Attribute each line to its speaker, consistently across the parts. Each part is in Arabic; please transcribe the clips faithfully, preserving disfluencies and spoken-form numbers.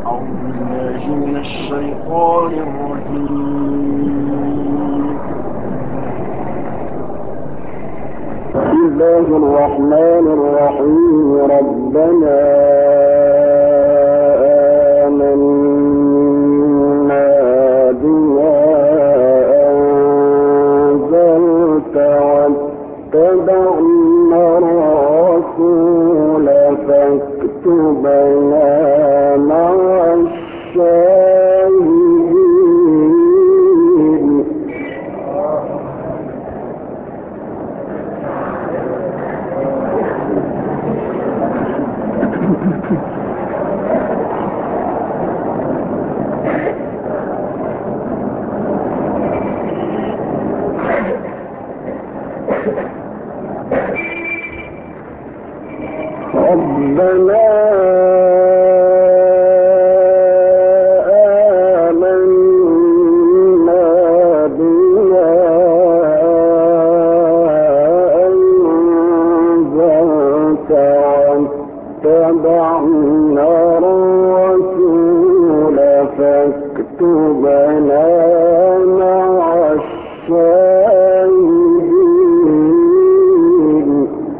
Speaker 1: أعوذ بالله من الشيطان الرجيم. بسم الله الرحمن الرحيم. ربنا آمنا بما أنزلت واتبعنا الرسول فاكتبنا مع الشاهدين. ربنا آمنا بما أنزلت واتبعنا الرسول فاكتبنا مع الشاهدين.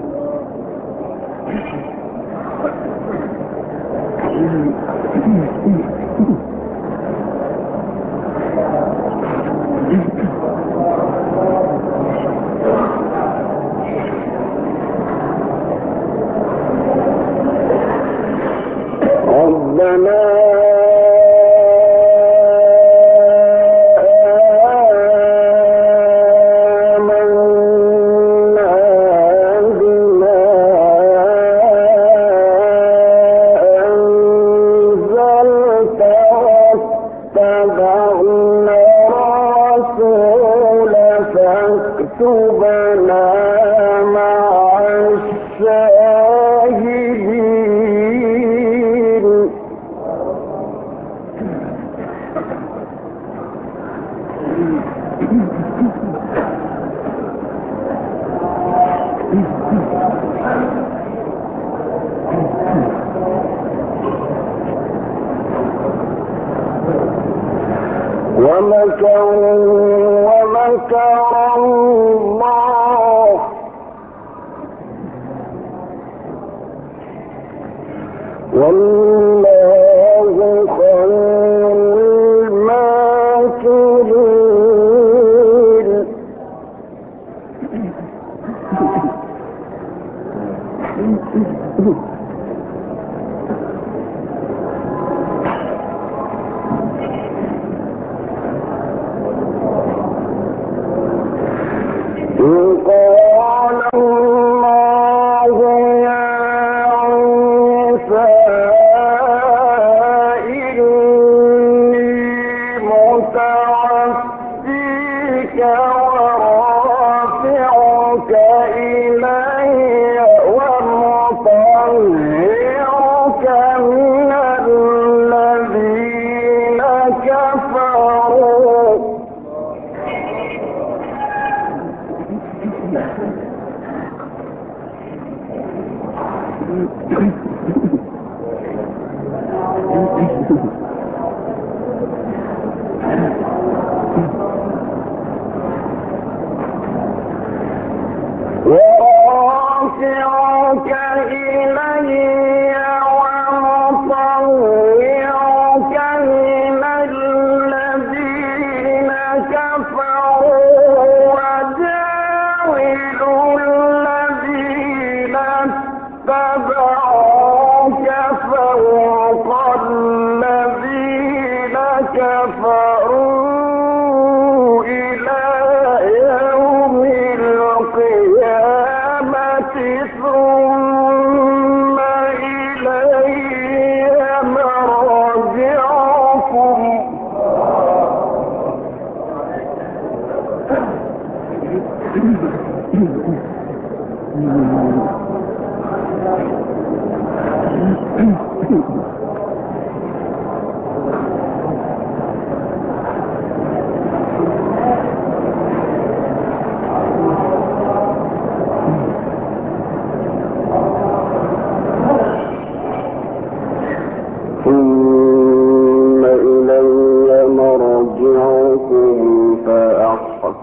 Speaker 1: ربنا فاكتبنا مع الشاهدين. ومكروا ومكر الله والله خير الماكرين. قال الله يا عيسى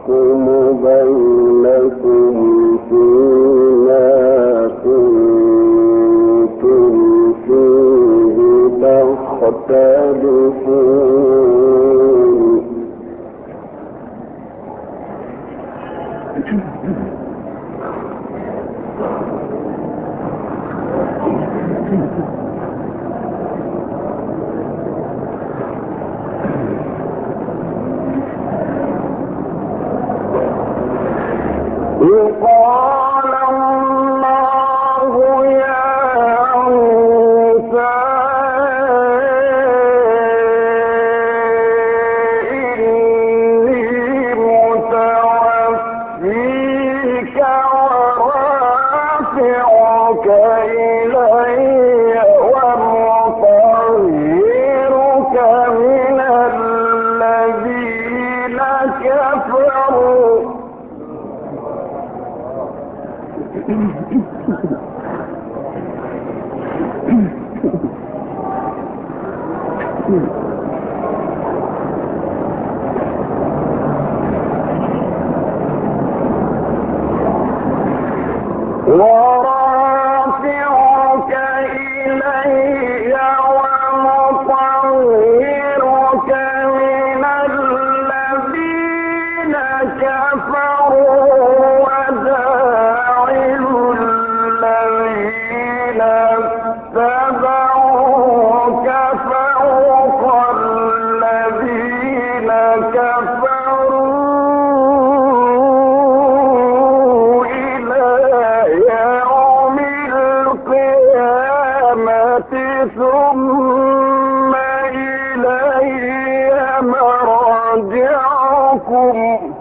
Speaker 1: بينكم فيما كنتم فيه تختلفون قال الله يا عيسى إني متوفيك ورافعك إلي ومطهرك من الذين كفروا ورافعك إلي ومطهرك من الذين كفروا وداعي الذين اتبعوك فوق الذين كفروا ثم إلي مرجعكم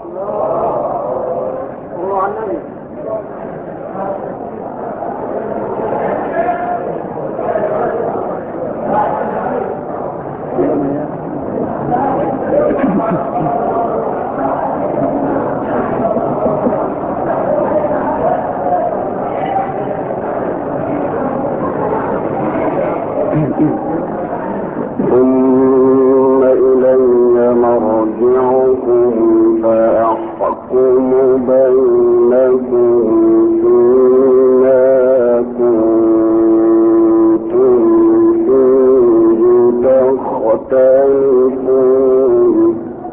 Speaker 1: ثم إلي مرجعكم فأحكم بينكم فيما كنتم فيه تختلفون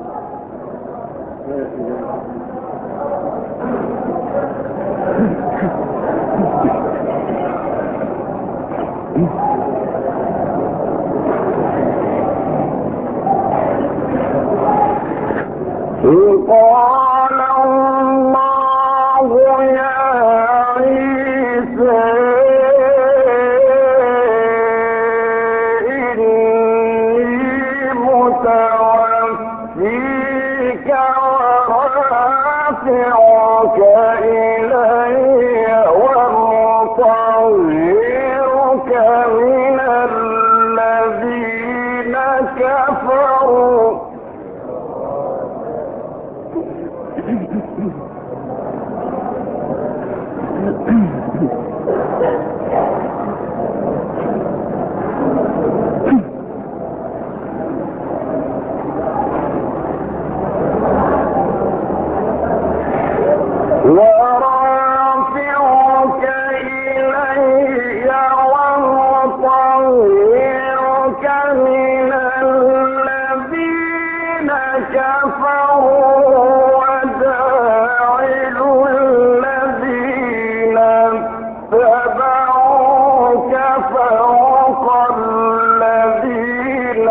Speaker 1: قال الله يا عيسى إني متوفيك ورافعك إلي ومطهرك من الذين كفروا ورافعك إلي ومطهرك من الذين كفروا وداعي الذين اتبعوك فوق الذين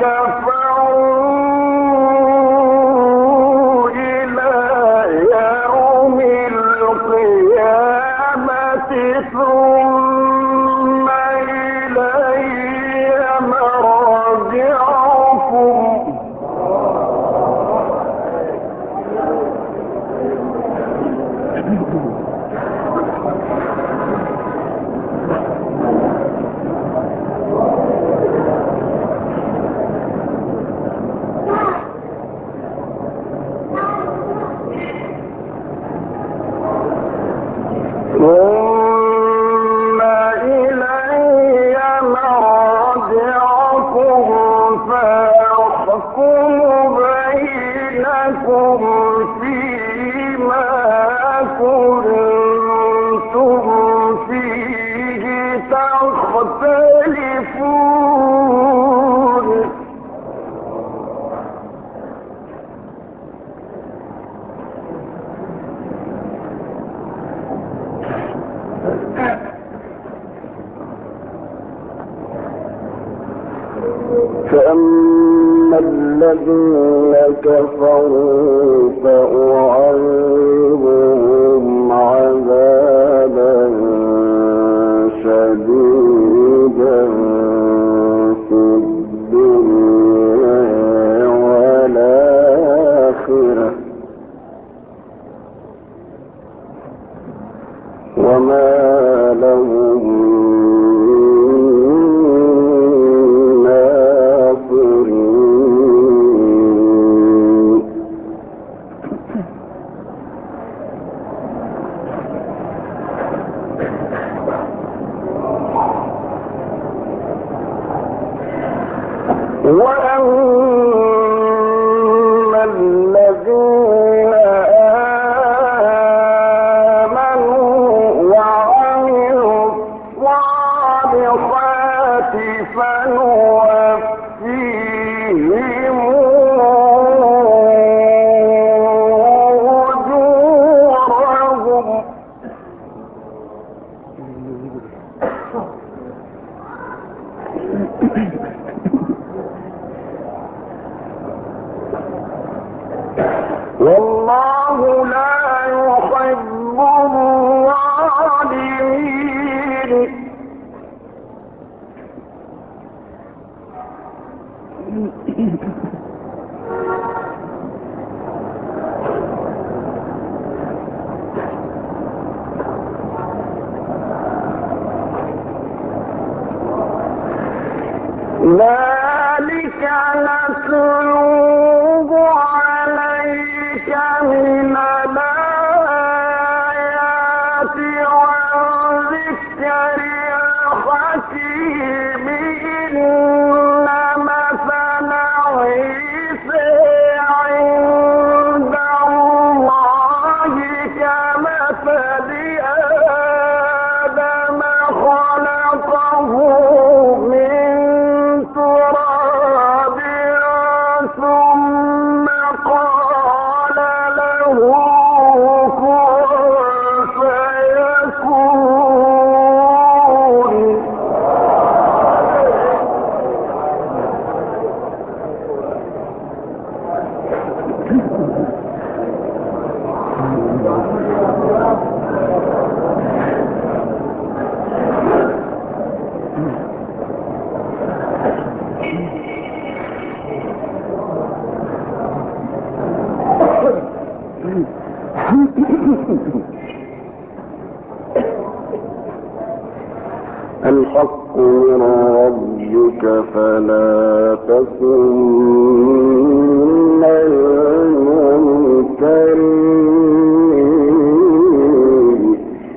Speaker 1: كفروا إلى يوم القيامة ثم إلي مرجعكم ثم إلي مرجعكم فأحكم بينكم فيه فأما الذين كفروا فأعذبهم عذابا شديدا في الدنيا والآخرة وما لهم وأما الذين آمنوا وعملوا الصالحات فنوفيهم أجورهم والله لا يحب الظالمين ذلك نتلوه عليك من الآيات والذكر الحكيم إن مثل عيسى عند الله كمثل آدم خلقه من تراب ثم قال له كن فيكون الحق من ربك فلا تكن من الممترين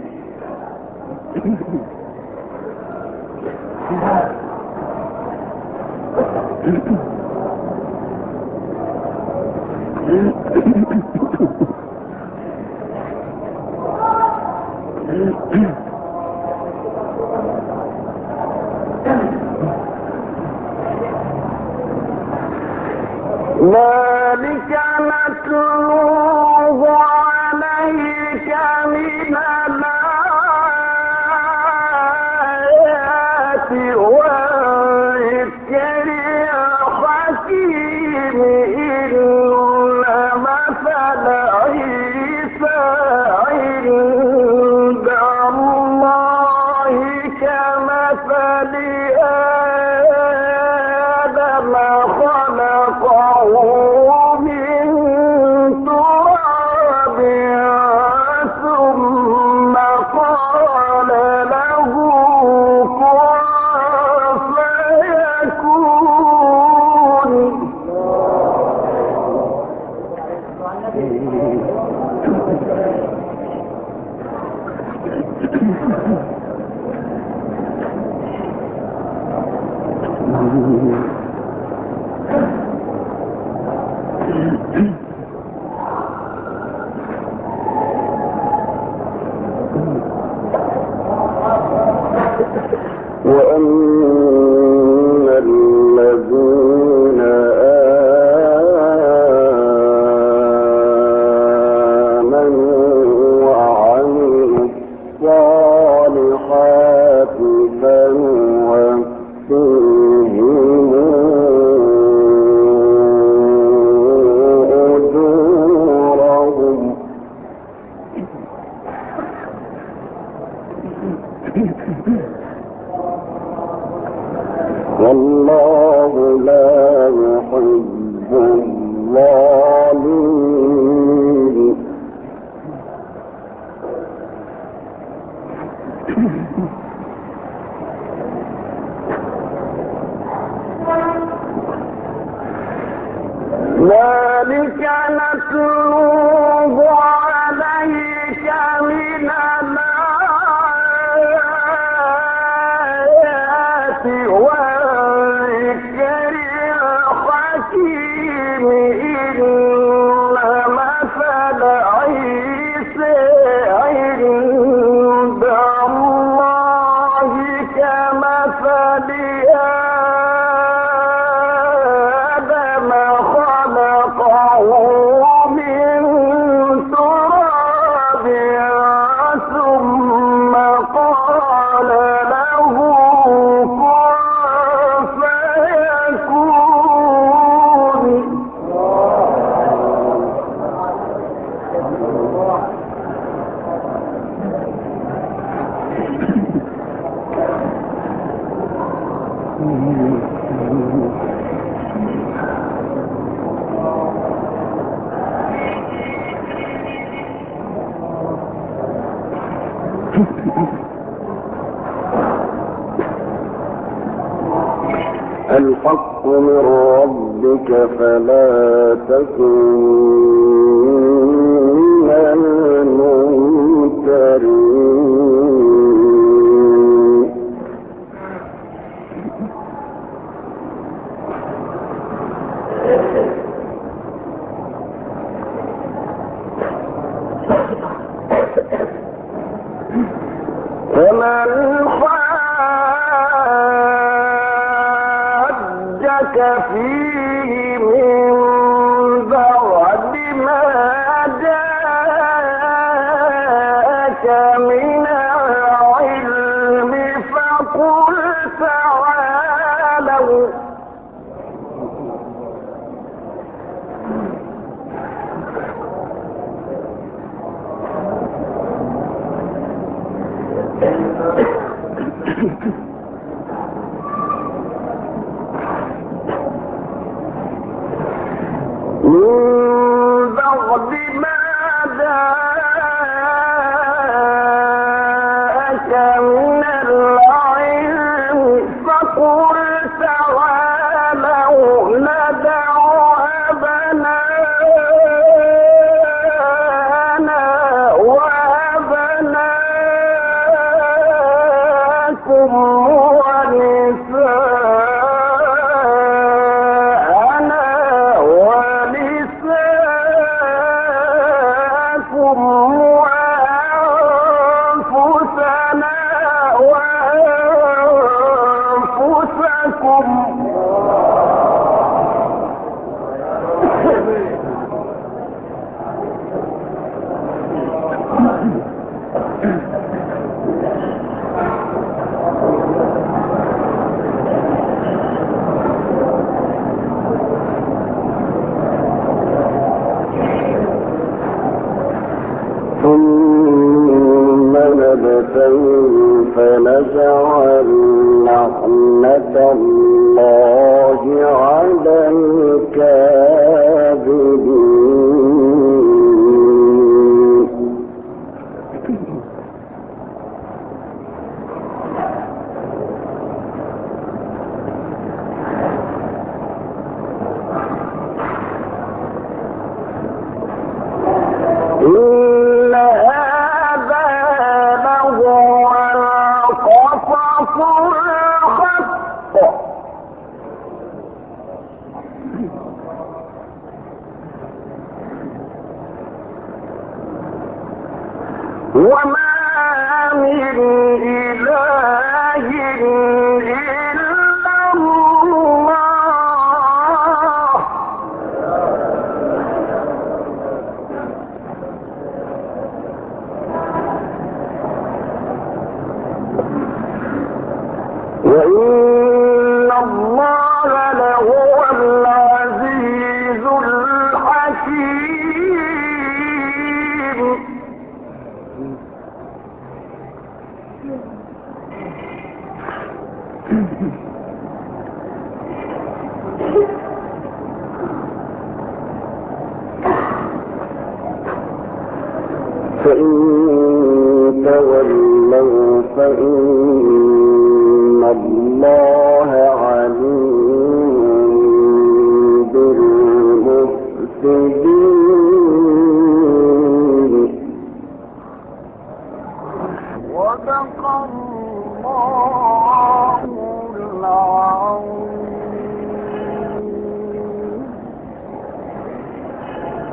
Speaker 1: ذلك نتلوه عليك من الآيات والذكر الحكيم إن مثل عيسى عند الله كمثل آدم خلقه من تراب ثم قال له كن فيكون ذلك نتلوه عليك من الآيات والذكر الحكيم إن مثل عيسى عند الله كمثل آدم خلقه من تراب ثم قال له كن فيكون. الحق من ربك فلا تكن من الممترين. فمن حاجك فيه من بعد ما جاءك من العلم فقل تعالوا من بعد ما جاءك من العلم فقل تعالوا ندع أبناءنا وأبناءكم ونساءنا ونساءكم وأنفسنا وأنفسكم ثم نبتهل فنجعل لعنة الله على الكاذبين. إن هذا لهو القصص الحق وما من إله إلا الله وإن الله لهو العزيز الحكيم. فإن تولوا فإن الله عليم بالمفسدين. المفسدين.
Speaker 2: صدق الله العظيم.